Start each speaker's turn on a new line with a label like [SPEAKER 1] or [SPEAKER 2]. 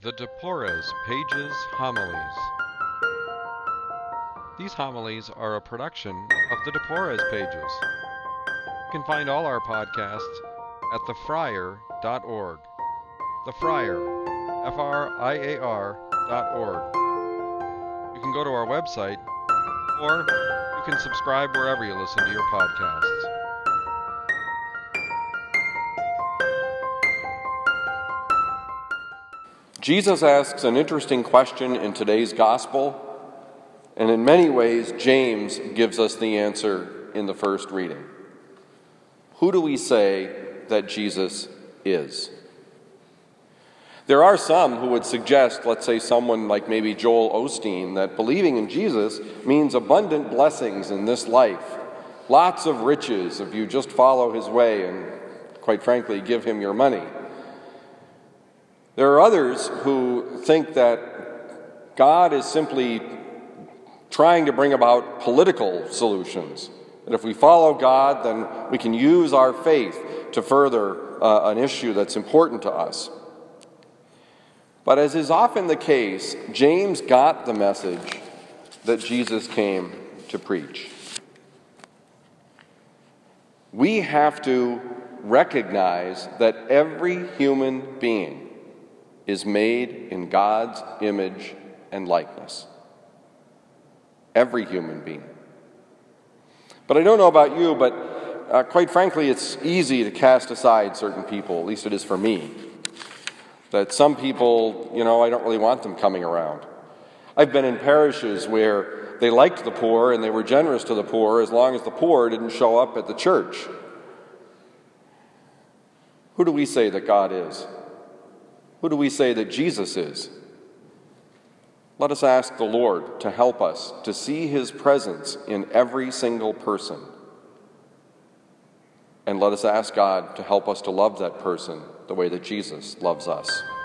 [SPEAKER 1] The De Porres Pages Homilies. These homilies are a production of the De Porres Pages. You can find all our podcasts at thefriar.org. The Friar, Friar.org. You can go to our website, or you can subscribe wherever you listen to your podcasts.
[SPEAKER 2] Jesus asks an interesting question in today's gospel, and in many ways, James gives us the answer in the first reading. Who do we say that Jesus is? There are some who would suggest, let's say someone like maybe Joel Osteen, that believing in Jesus means abundant blessings in this life, lots of riches if you just follow his way and, quite frankly, give him your money. There are others who think that God is simply trying to bring about political solutions. That if we follow God, then we can use our faith to further an issue that's important to us. But as is often the case, James got the message that Jesus came to preach. We have to recognize that every human being is made in God's image and likeness. Every human being. But I don't know about you, but quite frankly, it's easy to cast aside certain people, at least it is for me. That some people, I don't really want them coming around. I've been in parishes where they liked the poor and they were generous to the poor as long as the poor didn't show up at the church. Who do we say that God is? Who do we say that Jesus is? Let us ask the Lord to help us to see his presence in every single person. And let us ask God to help us to love that person the way that Jesus loves us.